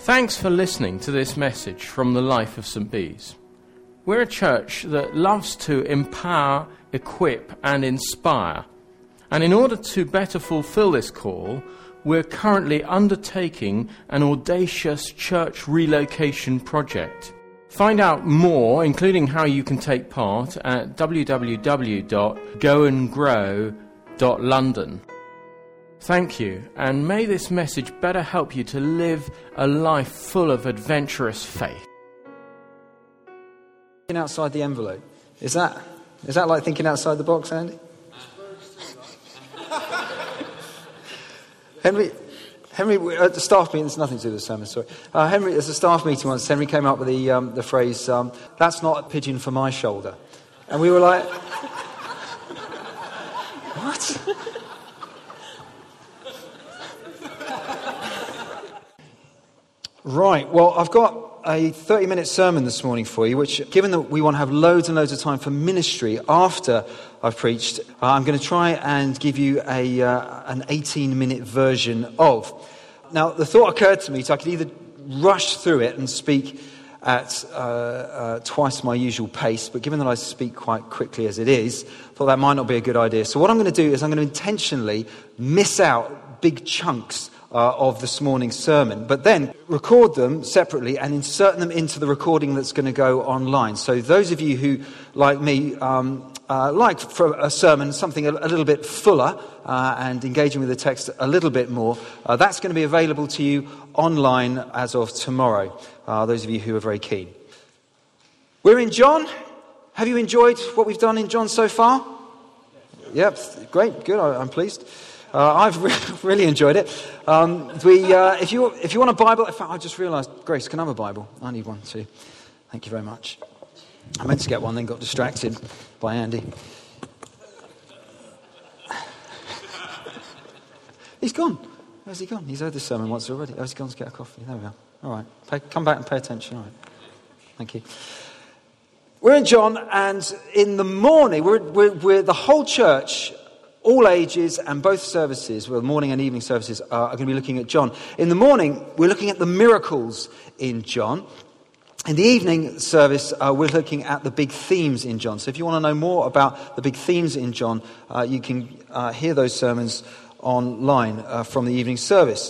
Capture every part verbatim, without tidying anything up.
Thanks for listening to this message from the life of Saint Bees. We're a church that loves to empower, equip and inspire. And in order to better fulfill this call, we're currently undertaking an audacious church relocation project. Find out more, including how you can take part, at w w w dot go and grow dot london. Thank you, and may this message better help you to live a life full of adventurous faith. Thinking outside the envelope. Is that is that like thinking outside the box, Andy? Henry, Henry, at the staff meeting, there's nothing to do with the sermon, sorry. Uh, Henry, at the staff meeting once, Henry came up with the um, the phrase, um, "That's not a pigeon for my shoulder," and we were like, "What?" Right, well, I've got a thirty-minute sermon this morning for you, which, given that we want to have loads and loads of time for ministry after I've preached, uh, I'm going to try and give you a uh, an eighteen-minute version of. Now, the thought occurred to me, so I could either rush through it and speak at uh, uh, twice my usual pace, but given that I speak quite quickly as it is, I thought that might not be a good idea. So what I'm going to do is I'm going to intentionally miss out big chunks Uh, of this morning's sermon, but then record them separately and insert them into the recording that's going to go online. So those of you who, like me, um, uh, like for a sermon something a, a little bit fuller uh, and engaging with the text a little bit more, uh, that's going to be available to you online as of tomorrow, uh, those of you who are very keen. We're in John. Have you enjoyed what we've done in John so far? Yep, great, good, I, I'm pleased. Uh, I've re- really enjoyed it. Um, we, uh, if you if you want a Bible, in fact, I just realised, Grace, can I have a Bible? I need one too. Thank you very much. I meant to get one, then got distracted by Andy. He's gone. Where's he gone? He's heard this sermon once already. Oh, he's gone to get a coffee. There we are. All right. Pay, come back and pay attention. All right. Thank you. We're in John, and in the morning, we're, we're, we're the whole church, all ages and both services, well, morning and evening services, are going to be looking at John. In the morning, we're looking at the miracles in John. In the evening service, uh, we're looking at the big themes in John. So if you want to know more about the big themes in John, uh, you can uh, hear those sermons online uh, from the evening service.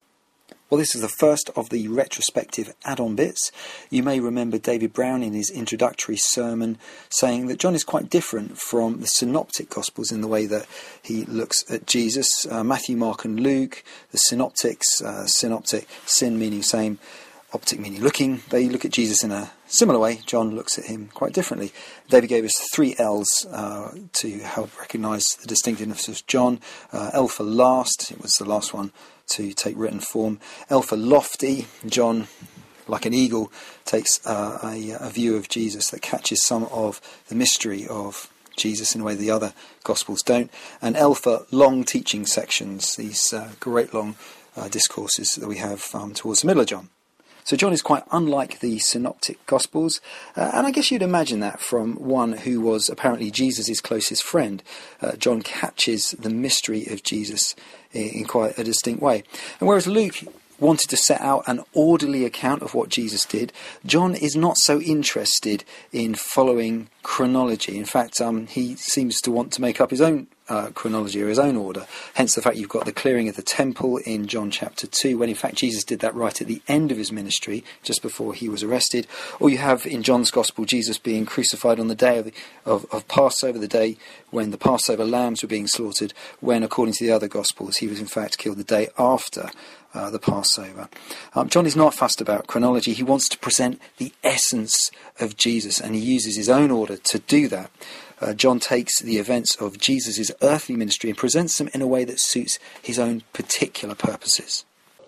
Well, this is the first of the retrospective add-on bits. You may remember David Brown in his introductory sermon saying that John is quite different from the synoptic gospels in the way that he looks at Jesus. Uh, Matthew, Mark and Luke, the synoptics, uh, synoptic, syn meaning same, optic meaning looking, they look at Jesus in a similar way. John looks at him quite differently. David gave us three L's uh, to help recognise the distinctiveness of John. Uh, L for last, it was the last one to take written form. L for lofty, John, like an eagle, takes uh, a, a view of Jesus that catches some of the mystery of Jesus in a way the other Gospels don't. And L for long teaching sections, these uh, great long uh, discourses that we have um, towards the middle of John. So John is quite unlike the synoptic Gospels, uh, and I guess you'd imagine that from one who was apparently Jesus' closest friend. Uh, John captures the mystery of Jesus in, in quite a distinct way. And whereas Luke wanted to set out an orderly account of what Jesus did, John is not so interested in following chronology. In fact, um, he seems to want to make up his own Uh, chronology or his own order. Hence the fact you've got the clearing of the temple in John chapter two, when in fact Jesus did that right at the end of his ministry, just before he was arrested. Or you have in John's Gospel Jesus being crucified on the day of, the, of, of Passover, the day when the Passover lambs were being slaughtered, when according to the other Gospels he was in fact killed the day after uh, the Passover. Um, John is not fussed about chronology. He wants to present the essence of Jesus, and he uses his own order to do that. Uh, John takes the events of Jesus' earthly ministry and presents them in a way that suits his own particular purposes.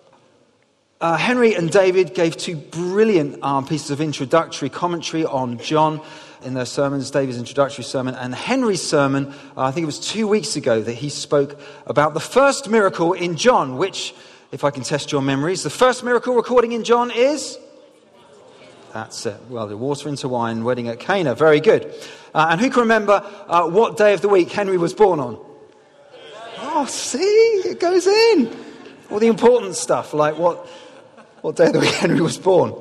Uh, Henry and David gave two brilliant um, pieces of introductory commentary on John in their sermons, David's introductory sermon and Henry's sermon. Uh, I think it was two weeks ago that he spoke about the first miracle in John, which, if I can test your memories, the first miracle recording in John is... That's it. Well, the water into wine, wedding at Cana. Very good. Uh, and who can remember uh, what day of the week Henry was born on? Oh, see? It goes in. All the important stuff, like what what day of the week Henry was born.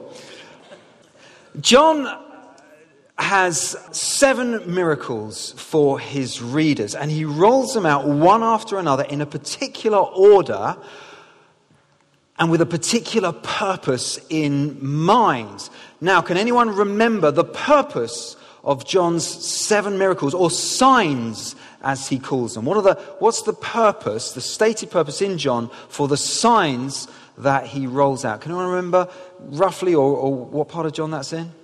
John has seven miracles for his readers, and he rolls them out one after another in a particular order and with a particular purpose in mind. Now, can anyone remember the purpose of John's seven miracles, or signs as he calls them? What are the, what's the purpose, the stated purpose in John for the signs that he rolls out? Can anyone remember roughly, or, or what part of John that's in?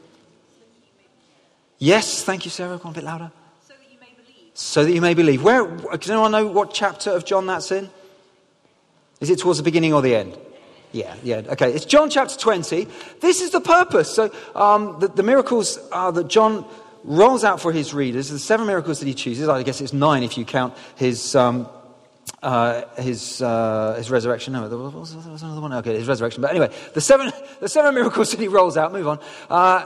Yes, thank you, Sarah. Go on a bit louder. So that you may believe. So that you may believe. Where? Does anyone know what chapter of John that's in? Is it towards the beginning or the end? Yeah, yeah. Okay, it's John chapter twenty. This is the purpose. So um, the, the miracles uh, that John rolls out for his readers, the seven miracles that he chooses. I guess it's nine if you count his um, uh, his uh, his resurrection. No, there was, there was another one. Okay, his resurrection. But anyway, the seven the seven miracles that he rolls out. Move on. Uh,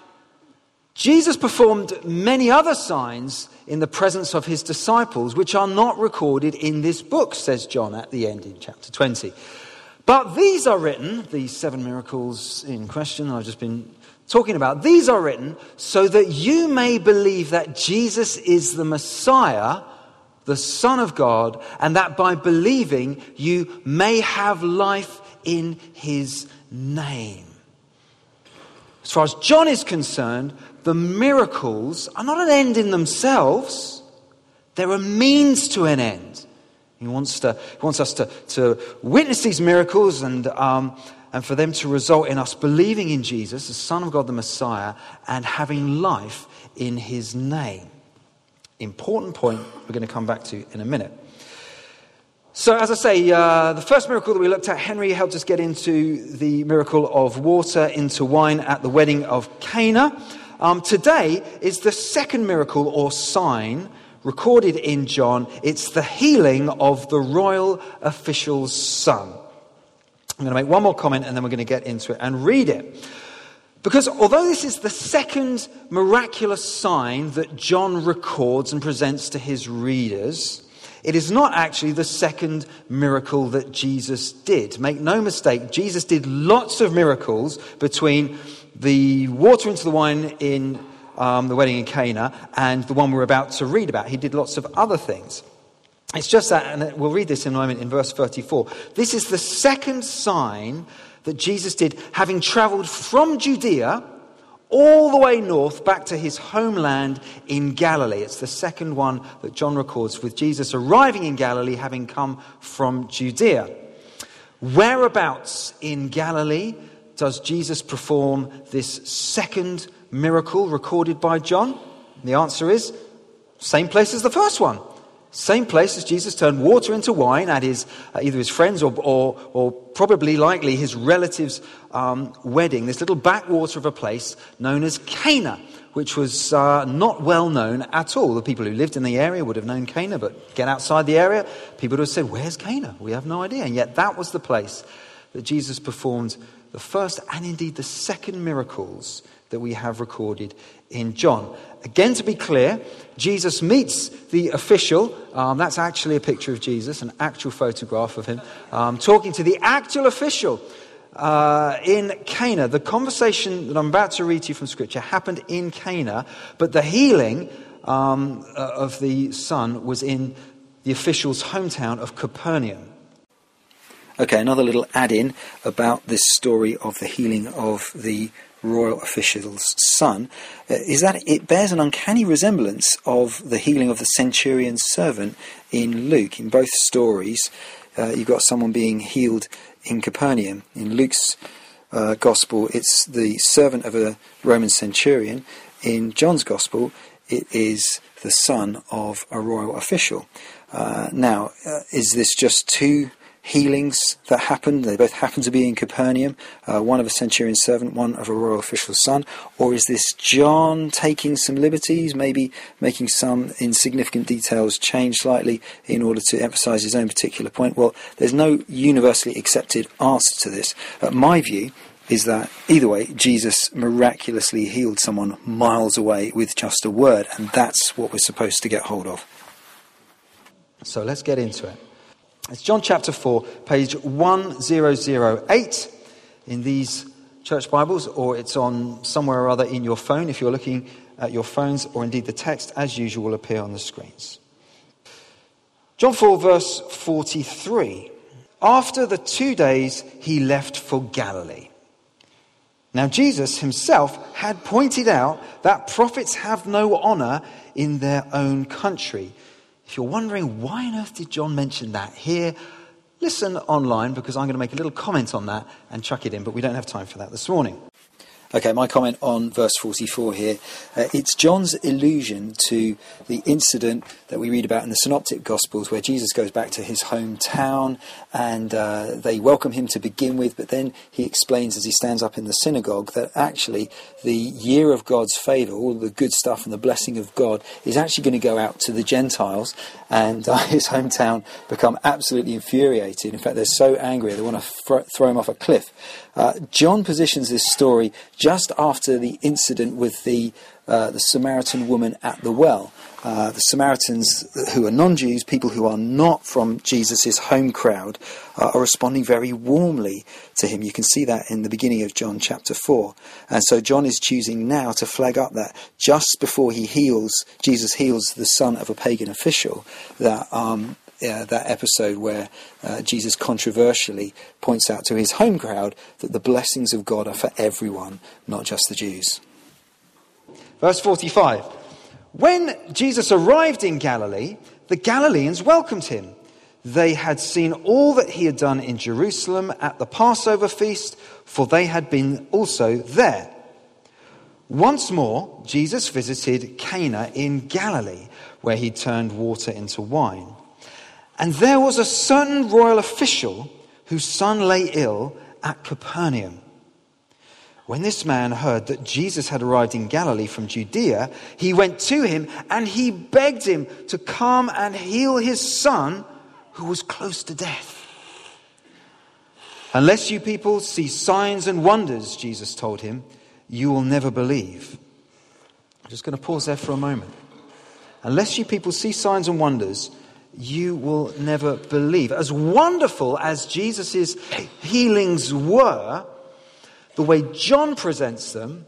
Jesus performed many other signs in the presence of his disciples, which are not recorded in this book, says John at the end in chapter twenty. But these are written, these seven miracles in question I've just been talking about, these are written so that you may believe that Jesus is the Messiah, the Son of God, and that by believing you may have life in his name. As far as John is concerned, the miracles are not an end in themselves. They're a means to an end. He wants to, he wants us to, to witness these miracles and, um, and for them to result in us believing in Jesus, the Son of God, the Messiah, and having life in his name. Important point we're going to come back to in a minute. So, as I say, uh, the first miracle that we looked at, Henry helped us get into the miracle of water into wine at the wedding of Cana. Um, today is the second miracle or sign recorded in John. It's the healing of the royal official's son. I'm going to make one more comment and then we're going to get into it and read it. Because although this is the second miraculous sign that John records and presents to his readers, it is not actually the second miracle that Jesus did. Make no mistake, Jesus did lots of miracles between the water into the wine in um, the wedding in Cana and the one we're about to read about. He did lots of other things. It's just that, and we'll read this in a moment in verse thirty-four. This is the second sign that Jesus did, having travelled from Judea all the way north back to his homeland in Galilee. It's the second one that John records, with Jesus arriving in Galilee, having come from Judea. Whereabouts in Galilee does Jesus perform this second miracle recorded by John? The answer is, same place as the first one. Same place as Jesus turned water into wine at his uh, either his friends or, or, or probably likely his relative's um, wedding. This little backwater of a place known as Cana, which was uh, not well known at all. The people who lived in the area would have known Cana, but get outside the area, people would have said, "Where's Cana? We have no idea." And yet that was the place that Jesus performed the first and indeed the second miracles that we have recorded in John. Again, to be clear, Jesus meets the official. Um, that's actually a picture of Jesus, an actual photograph of him, um, talking to the actual official uh, in Cana. The conversation that I'm about to read to you from Scripture happened in Cana, but the healing um, of the son was in the official's hometown of Capernaum. Okay, another little add-in about this story of the healing of the royal official's son uh, is that it bears an uncanny resemblance of the healing of the centurion's servant in Luke. In both stories, uh, you've got someone being healed in Capernaum. In Luke's uh, gospel, it's the servant of a Roman centurion. In John's gospel, it is the son of a royal official. Uh, now, uh, is this just two healings that happened? They both happen to be in Capernaum, uh, one of a centurion's servant, one of a royal official's son. Or is this John taking some liberties, maybe making some insignificant details change slightly in order to emphasise his own particular point? Well, there's no universally accepted answer to this. Uh, my view is that either way, Jesus miraculously healed someone miles away with just a word, and that's what we're supposed to get hold of. So let's get into it. It's John chapter four, page one thousand eight in these church Bibles, or it's on somewhere or other in your phone if you're looking at your phones, or indeed the text as usual will appear on the screens. John four verse forty-three. After the two days he left for Galilee. Now Jesus himself had pointed out that prophets have no honour in their own country. If you're wondering why on earth did John mention that here, listen online, because I'm going to make a little comment on that and chuck it in, but we don't have time for that this morning. Okay, my comment on verse forty-four here. Uh, it's John's allusion to the incident that we read about in the Synoptic Gospels where Jesus goes back to his hometown and uh, they welcome him to begin with, but then he explains as he stands up in the synagogue that actually the year of God's favour, all the good stuff and the blessing of God, is actually going to go out to the Gentiles, and uh, his hometown become absolutely infuriated. In fact, they're so angry they want to th- throw him off a cliff. Uh, John positions this story just after the incident with the uh, the Samaritan woman at the well. Uh, the Samaritans, who are non-Jews, people who are not from Jesus' home crowd, uh, are responding very warmly to him. You can see that in the beginning of John chapter four. And so John is choosing now to flag up that just before he heals, Jesus heals the son of a pagan official, that um, Uh, that episode where uh, Jesus controversially points out to his home crowd that the blessings of God are for everyone, not just the Jews. Verse forty-five. When Jesus arrived in Galilee, the Galileans welcomed him. They had seen all that he had done in Jerusalem at the Passover feast, for they had been also there. Once more, Jesus visited Cana in Galilee, where he turned water into wine. And there was a certain royal official whose son lay ill at Capernaum. When this man heard that Jesus had arrived in Galilee from Judea, he went to him and he begged him to come and heal his son who was close to death. Unless you people see signs and wonders, Jesus told him, you will never believe. I'm just going to pause there for a moment. Unless you people see signs and wonders, you will never believe. As wonderful as Jesus' healings were, the way John presents them,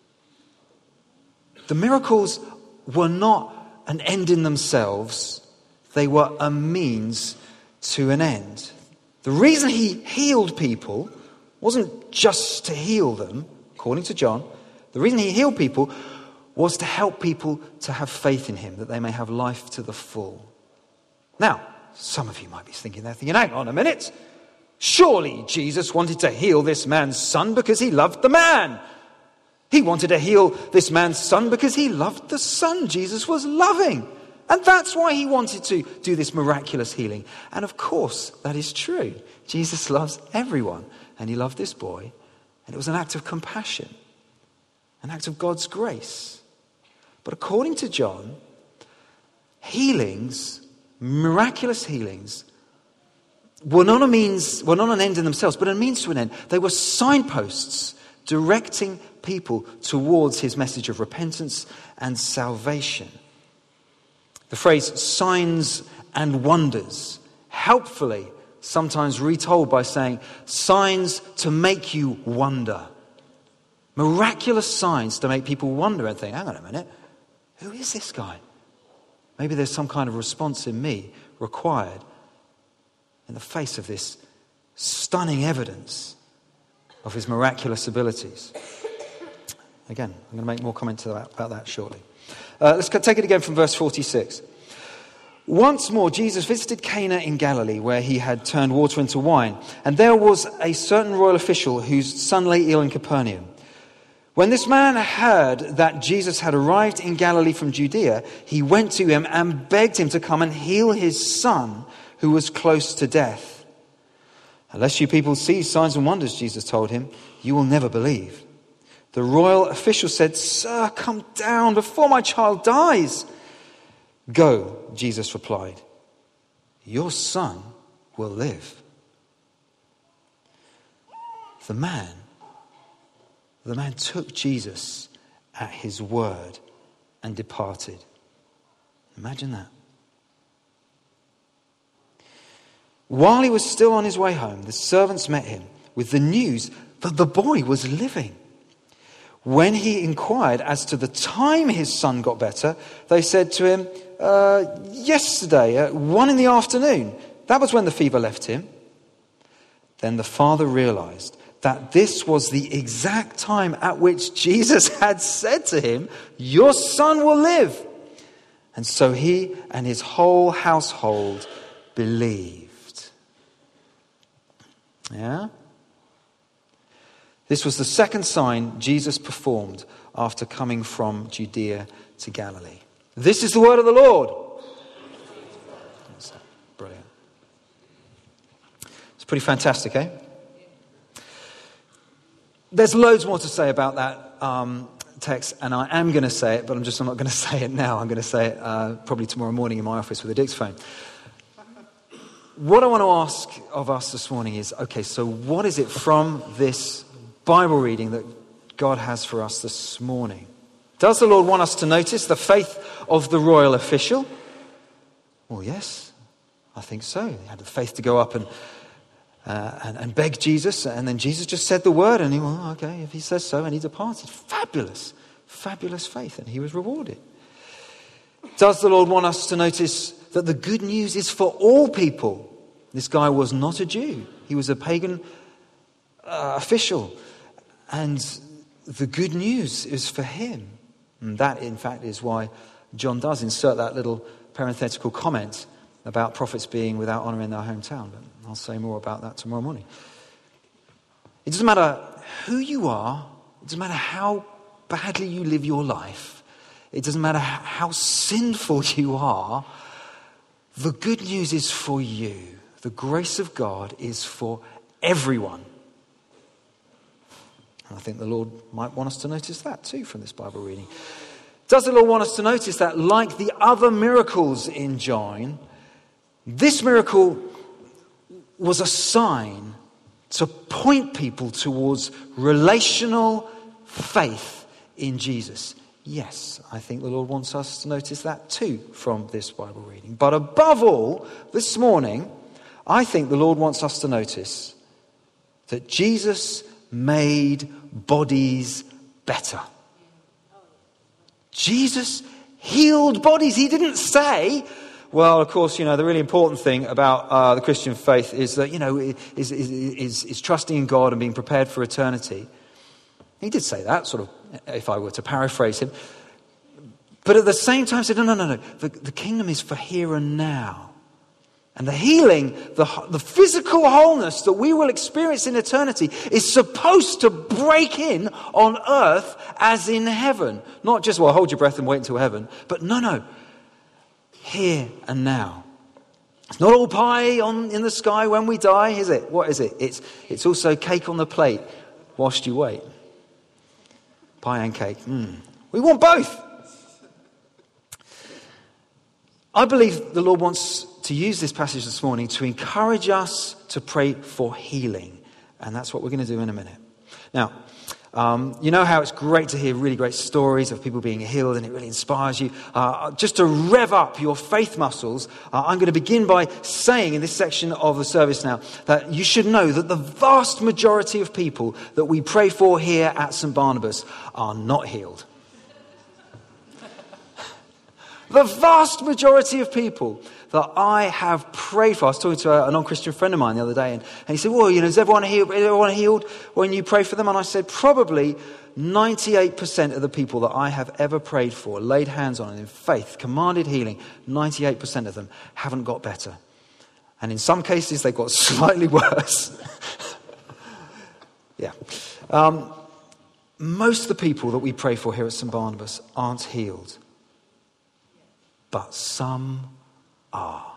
the miracles were not an end in themselves. They were a means to an end. The reason he healed people wasn't just to heal them, according to John. The reason he healed people was to help people to have faith in him, that they may have life to the full. Now, some of you might be thinking there, thinking, hang on a minute. Surely Jesus wanted to heal this man's son because he loved the man. He wanted to heal this man's son because he loved the son Jesus was loving. And that's why he wanted to do this miraculous healing. And of course, that is true. Jesus loves everyone. And he loved this boy. And it was an act of compassion. An act of God's grace. But according to John, healings, miraculous healings, were not a means, were not an end in themselves, but a means to an end. They were signposts directing people towards his message of repentance and salvation. The phrase signs and wonders, helpfully sometimes retold by saying signs to make you wonder. Miraculous signs to make people wonder and think, hang on a minute, who is this guy? Maybe there's some kind of response in me required in the face of this stunning evidence of his miraculous abilities. Again, I'm going to make more comments about that shortly. Uh, let's take it again from verse forty-six. Once more, Jesus visited Cana in Galilee, where he had turned water into wine. And there was a certain royal official whose son lay ill in Capernaum. When this man heard that Jesus had arrived in Galilee from Judea, he went to him and begged him to come and heal his son, who was close to death. Unless you people see signs and wonders, Jesus told him, you will never believe. The royal official said, Sir, come down before my child dies. Go, Jesus replied. Your son will live. The man, the man took Jesus at his word and departed. Imagine that. While he was still on his way home, the servants met him with the news that the boy was living. When he inquired as to the time his son got better, they said to him, uh, yesterday at one in the afternoon. That was when the fever left him. Then the father realized that this was the exact time at which Jesus had said to him, your son will live. And so he and his whole household believed. Yeah? This was the second sign Jesus performed after coming from Judea to Galilee. This is the word of the Lord. Brilliant. It's pretty fantastic, eh? There's loads more to say about that um, text, and I am going to say it, but I'm just I'm not going to say it now. I'm going to say it uh, probably tomorrow morning in my office with a dictaphone. What I want to ask of us this morning is, okay, so what is it from this Bible reading that God has for us this morning? Does the Lord want us to notice the faith of the royal official? Well, yes, I think so. He had the faith to go up and uh, and, and beg Jesus, and then Jesus just said the word, and he, well, okay, if he says so, and he departed. Fabulous, fabulous faith, and he was rewarded. Does the Lord want us to notice that the good news is for all people? This guy was not a Jew. He was a pagan uh, official. And the good news is for him. And that, in fact, is why John does insert that little parenthetical comment about prophets being without honour in their hometown. But I'll say more about that tomorrow morning. It doesn't matter who you are. It doesn't matter how badly you live your life. It doesn't matter how sinful you are. The good news is for you. The grace of God is for everyone. I think the Lord might want us to notice that too from this Bible reading. Does the Lord want us to notice that, like the other miracles in John, this miracle was a sign to point people towards relational faith in Jesus? Yes, I think the Lord wants us to notice that too from this Bible reading. But above all, this morning, I think the Lord wants us to notice that Jesus made bodies better. Jesus healed bodies. He didn't say, well, of course, you know, the really important thing about uh, the Christian faith is that, you know, is, is, is, is trusting in God and being prepared for eternity. He did say that, sort of, if I were to paraphrase him. But at the same time, said, no, no, no, no. The, the kingdom is for here and now. And the healing, the, the physical wholeness that we will experience in eternity is supposed to break in on earth as in heaven. Not just, well, hold your breath and wait until heaven. But no, no. Here and now. It's not all pie on in the sky when we die, is it? What is it? It's, it's also cake on the plate whilst you wait. Pie and cake. Mm. We want both. I believe the Lord wants to use this passage this morning to encourage us to pray for healing. And that's what we're going to do in a minute. Now, um, you know how it's great to hear really great stories of people being healed, and it really inspires you. Uh, just to rev up your faith muscles, uh, I'm going to begin by saying in this section of the service now that you should know that the vast majority of people that we pray for here at Saint Barnabas are not healed. The vast majority of people that I have prayed for. I was talking to a non-Christian friend of mine the other day, and, and he said, well, you know, is everyone healed, is everyone healed when you pray for them? And I said, probably ninety-eight percent of the people that I have ever prayed for, laid hands on, and in faith, commanded healing, ninety-eight percent of them haven't got better. And in some cases, they've got slightly worse. yeah. Um, most of the people that we pray for here at Saint Barnabas aren't healed. But some are.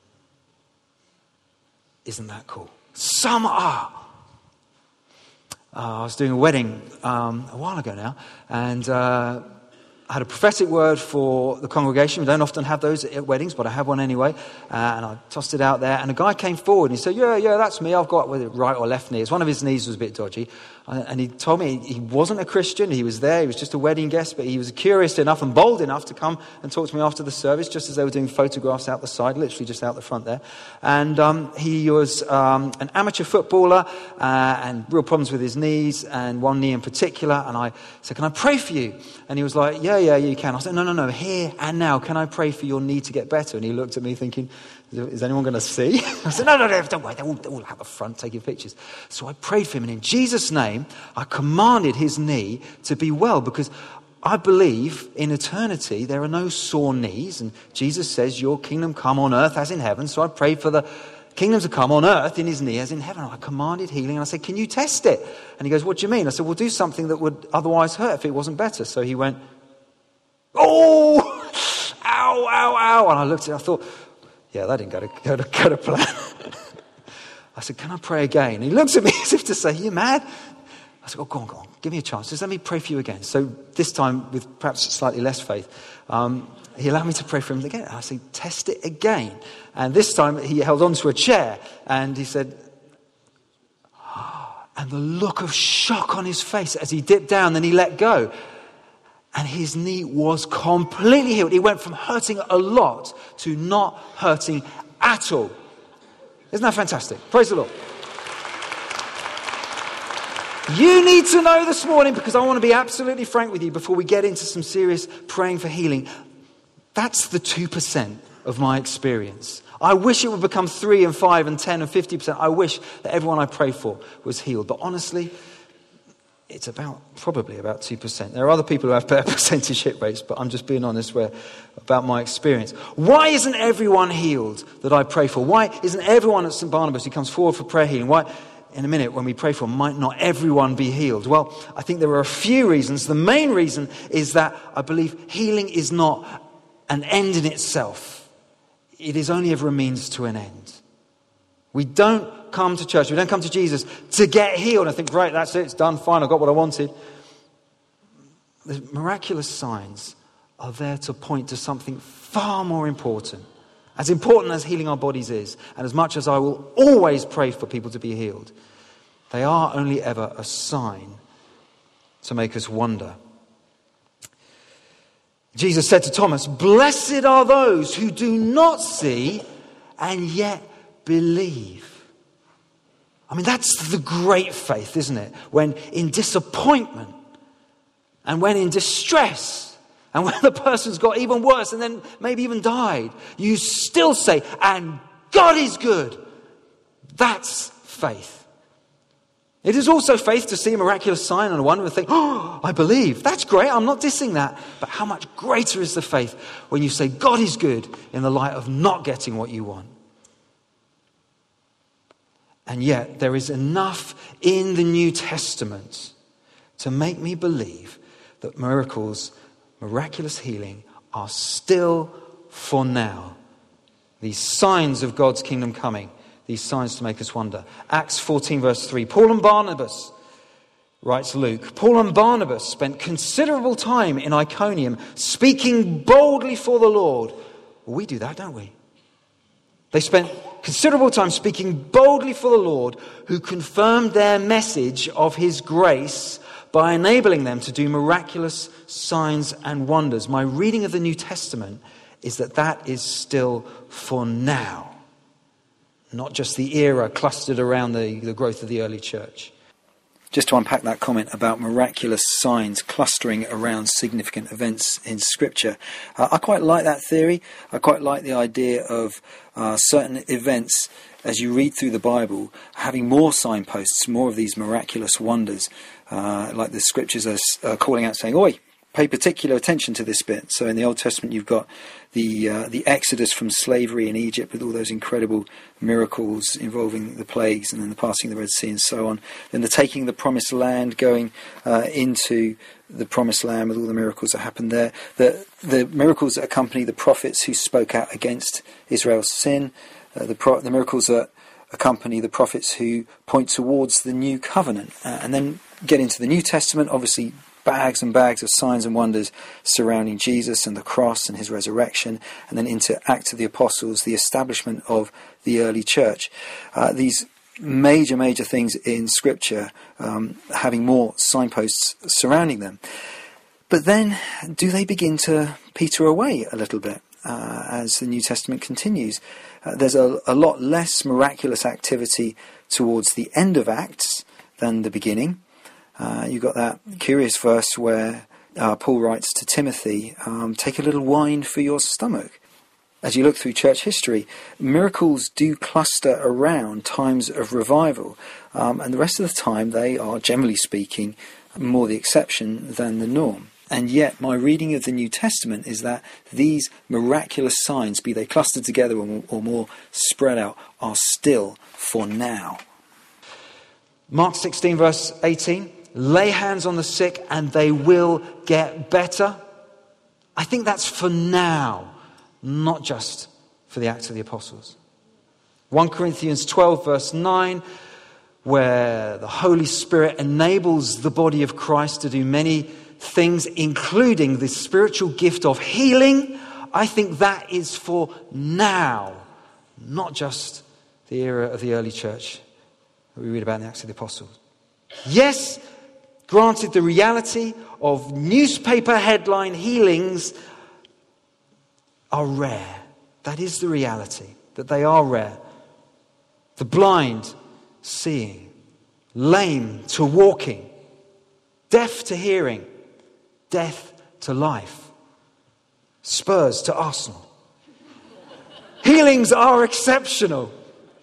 Isn't that cool? Some are. Uh, I was doing a wedding um, a while ago now, and uh, I had a prophetic word for the congregation. We don't often have those at weddings, but I have one anyway. Uh, and I tossed it out there. And a guy came forward and he said, yeah, yeah, that's me. I've got whether right or left knee. It's one of his knees was a bit dodgy. And he told me he wasn't a Christian. He was there. He was just a wedding guest. But he was curious enough and bold enough to come and talk to me after the service, just as they were doing photographs out the side, literally just out the front there. And um, he was um, an amateur footballer uh, and real problems with his knees and one knee in particular. And I said, can I pray for you? And he was like, yeah, yeah, you can. I said, no, no, no, here and now, can I pray for your knee to get better? And he looked at me thinking, is anyone going to see? I said, no, no, no, don't worry, they're all, they're all out the front taking pictures. So I prayed for him, and in Jesus' name, I commanded his knee to be well, because I believe in eternity there are no sore knees, and Jesus says, your kingdom come on earth as in heaven. So I prayed for the kingdom to come on earth in his knee as in heaven. I commanded healing, and I said, can you test it? And he goes, what do you mean? I said, well, do something that would otherwise hurt if it wasn't better. So he went, oh, ow, ow, ow. And I looked at it, I thought, yeah, that didn't go to, go to, go to plan. I said, can I pray again? And he looks at me as if to say, are you mad? I said, oh, go on, go on, give me a chance. Just let me pray for you again. So this time, with perhaps slightly less faith, um, he allowed me to pray for him again. I said, test it again. And this time, he held onto a chair, and he said, oh, and the look of shock on his face as he dipped down, then he let go. And his knee was completely healed. It went from hurting a lot to not hurting at all. Isn't that fantastic? Praise the Lord. You need to know this morning, because I want to be absolutely frank with you before we get into some serious praying for healing. That's the two percent of my experience. I wish it would become three and five and ten and fifty percent. I wish that everyone I pray for was healed. But honestly, it's about probably about two percent. There are other people who have better percentage hit rates, but I'm just being honest where, about my experience. Why isn't everyone healed that I pray for? Why isn't everyone at Saint Barnabas who comes forward for prayer healing? Why, in a minute, when we pray for, might not everyone be healed? Well, I think there are a few reasons. The main reason is that I believe healing is not an end in itself. It is only ever a means to an end. We don't come to church, we don't come to Jesus to get healed and think, great, that's it, it's done, fine, I got what I wanted. The miraculous signs are there to point to something far more important. As important as healing our bodies is, and as much as I will always pray for people to be healed, they are only ever a sign to make us wonder. Jesus said to Thomas, blessed are those who do not see and yet believe. I mean, that's the great faith, isn't it? When in disappointment and when in distress and when the person's got even worse and then maybe even died, you still say, and God is good. That's faith. It is also faith to see a miraculous sign and a wonder and think, oh, I believe. That's great. I'm not dissing that. But how much greater is the faith when you say God is good in the light of not getting what you want? And yet there is enough in the New Testament to make me believe that miracles, miraculous healing are still for now. These signs of God's kingdom coming, these signs to make us wonder. Acts fourteen verse three, Paul and Barnabas, writes Luke, Paul and Barnabas spent considerable time in Iconium speaking boldly for the Lord. Well, we do that, don't we? They spent considerable time speaking boldly for the Lord, who confirmed their message of his grace by enabling them to do miraculous signs and wonders. My reading of the New Testament is that that is still for now, not just the era clustered around the, the growth of the early church. Just to unpack that comment about miraculous signs clustering around significant events in Scripture, uh, I quite like that theory. I quite like the idea of uh, certain events, as you read through the Bible, having more signposts, more of these miraculous wonders, uh, like the Scriptures are uh, calling out saying, oi, pay particular attention to this bit. So in the Old Testament you've got the uh, the Exodus from slavery in Egypt with all those incredible miracles involving the plagues and then the passing of the Red Sea and so on. Then the taking of the Promised Land, going uh, into the Promised Land with all the miracles that happened there. The, the miracles that accompany the prophets who spoke out against Israel's sin. Uh, the, pro- the miracles that accompany the prophets who point towards the new covenant. Uh, and then get into the New Testament, obviously bags and bags of signs and wonders surrounding Jesus and the cross and his resurrection, and then into Acts of the Apostles, the establishment of the early church. Uh, these major, major things in Scripture, um, having more signposts surrounding them. But then, do they begin to peter away a little bit uh, as the New Testament continues? Uh, there's a, a lot less miraculous activity towards the end of Acts than the beginning. Uh, you've got that curious verse where uh, Paul writes to Timothy, um, take a little wine for your stomach. As you look through church history, miracles do cluster around times of revival, um, and the rest of the time they are, generally speaking, more the exception than the norm. And yet my reading of the New Testament is that these miraculous signs, be they clustered together or, or more spread out, are still for now. Mark sixteen verse eighteen, lay hands on the sick and they will get better. I think that's for now, not just for the Acts of the Apostles. First Corinthians twelve verse nine, where the Holy Spirit enables the body of Christ to do many things, including the spiritual gift of healing. I think that is for now, not just the era of the early church that we read about in the Acts of the Apostles. Yes, granted, the reality of newspaper headline healings are rare. That is the reality, that they are rare. The blind seeing, lame to walking, deaf to hearing, death to life, Spurs to Arsenal. Healings are exceptional.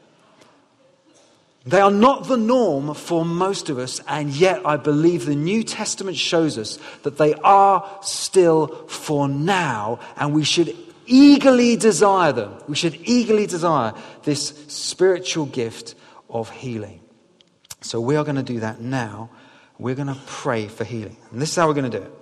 They are not the norm for most of us, and yet I believe the New Testament shows us that they are still for now, and we should eagerly desire them. We should eagerly desire this spiritual gift of healing. So we are going to do that now. We're going to pray for healing. And this is how we're going to do it.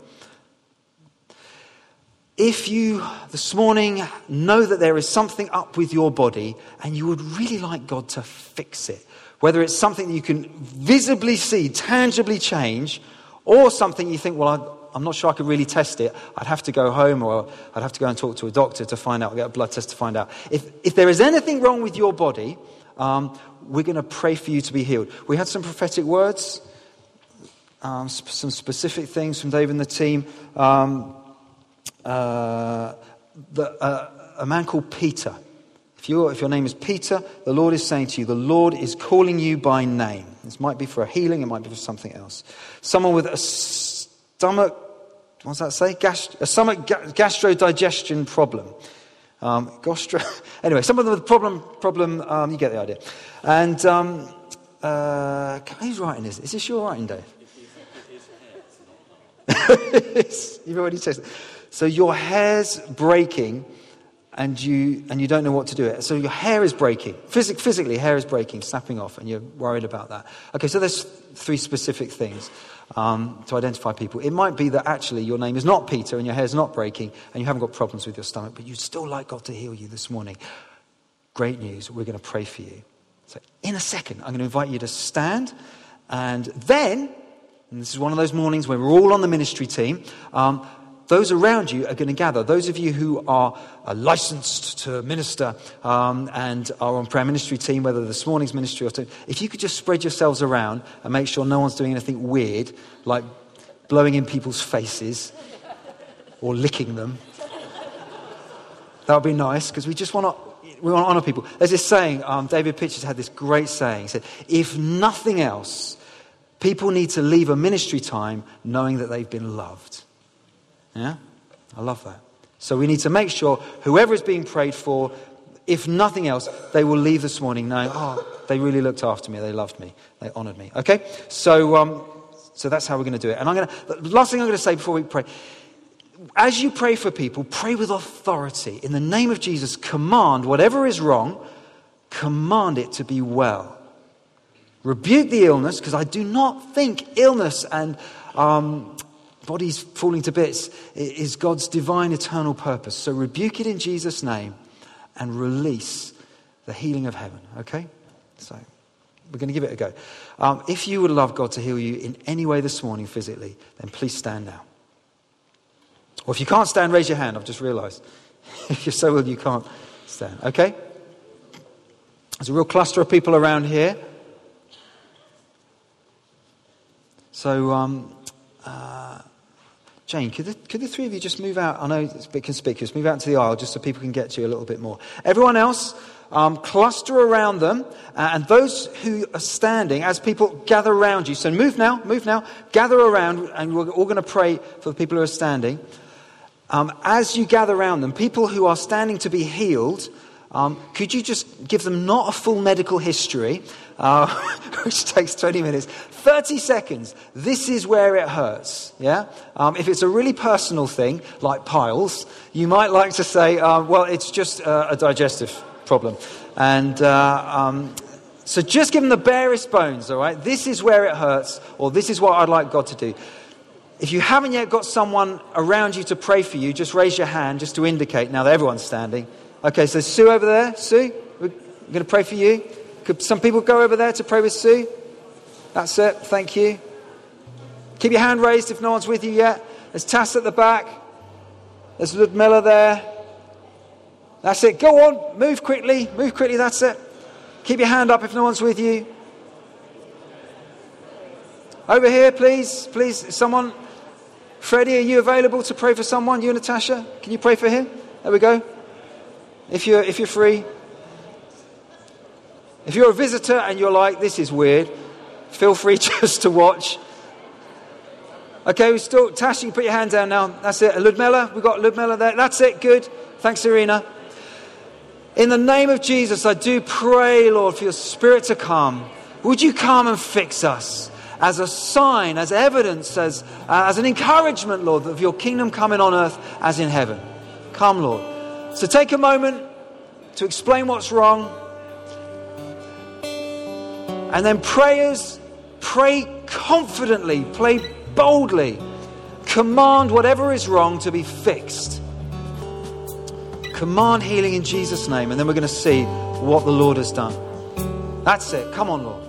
If you, this morning, know that there is something up with your body and you would really like God to fix it, whether it's something that you can visibly see, tangibly change, or something you think, well, I, I'm not sure I could really test it. I'd have to go home, or I'd have to go and talk to a doctor to find out, get a blood test to find out. If, if there is anything wrong with your body, um, we're going to pray for you to be healed. We had some prophetic words, um, sp- some specific things from Dave and the team. Um, Uh, the, uh, a man called Peter. If, you, if your name is Peter, the Lord is saying to you, the Lord is calling you by name. This might be for a healing, it might be for something else. Someone with a stomach, what does that say? Gast- a stomach ga- gastrodigestion problem. Um, gastro- anyway, someone with a problem, problem um, you get the idea. And um, uh, who's writing this? Is this your writing, Dave? You've already said it. So your hair's breaking and you and you don't know what to do it. So your hair is breaking. Physic, physically, hair is breaking, snapping off, and you're worried about that. Okay, so there's three specific things um, to identify people. It might be that actually your name is not Peter and your hair's not breaking and you haven't got problems with your stomach, but you'd still like God to heal you this morning. Great news. We're going to pray for you. So in a second, I'm going to invite you to stand, and then, and this is one of those mornings where we're all on the ministry team, um, those around you are going to gather. Those of you who are uh, licensed to minister um, and are on prayer ministry team, whether this morning's ministry or two, if you could just spread yourselves around and make sure no one's doing anything weird, like blowing in people's faces or licking them. That would be nice, because we just want to we want to honour people. There's this saying, um, David Pitchers had this great saying. He said, if nothing else, people need to leave a ministry time knowing that they've been loved. Yeah? I love that. So we need to make sure whoever is being prayed for, if nothing else, they will leave this morning knowing, oh, they really looked after me, they loved me, they honoured me. Okay? So um, so that's how we're going to do it. And I'm going to, the last thing I'm going to say before we pray, as you pray for people, pray with authority. In the name of Jesus, command whatever is wrong, command it to be well. Rebuke the illness, because I do not think illness and um, bodies falling to bits is God's divine eternal purpose. So rebuke it in Jesus' name and release the healing of heaven. Okay? So We're going to give it a go. Um, if you would love God to heal you in any way this morning physically, then please stand now. Or if you can't stand, raise your hand. I've just realised. If you're so ill you can't stand. Okay? There's a real cluster of people around here. So, um, uh, Jane, could the, could the three of you just move out? I know it's a bit conspicuous. Move out into the aisle just so people can get to you a little bit more. Everyone else, um, cluster around them. Uh, and those who are standing, as people gather around you. So move now, move now. Gather around, and we're all going to pray for the people who are standing. Um, as you gather around them, people who are standing to be healed, um, could you just give them not a full medical history, uh, which takes twenty minutes, thirty seconds. This is where it hurts. Yeah. Um, if it's a really personal thing like piles, you might like to say, uh, well, it's just uh, a digestive problem. And uh, um, so just give them the barest bones, all right? This is where it hurts, or this is what I'd like God to do. If you haven't yet got someone around you to pray for you, just raise your hand just to indicate now that everyone's standing. Okay, so Sue over there. Sue, we're going to pray for you. Could some people go over there to pray with Sue? That's it. Thank you. Keep your hand raised if no one's with you yet. There's Tass at the back. There's Ludmilla there. That's it. Go on. Move quickly. Move quickly. That's it. Keep your hand up if no one's with you. Over here, please. Please, someone. Freddie, are you available to pray for someone? You and Natasha? Can you pray for him? There we go. If you're, if you're free. If you're a visitor and you're like, this is weird, feel free just to watch. Okay, we still, Tash, you can put your hand down now. That's it. Ludmilla, we've got Ludmilla there. That's it. Good. Thanks, Irina. In the name of Jesus, I do pray, Lord, for your Spirit to come. Would you come and fix us as a sign, as evidence, as, uh, as an encouragement, Lord, of your kingdom coming on earth as in heaven. Come, Lord. So take a moment to explain what's wrong. And then prayers, pray confidently, pray boldly. Command whatever is wrong to be fixed. Command healing in Jesus' name. And then we're going to see what the Lord has done. That's it. Come on, Lord.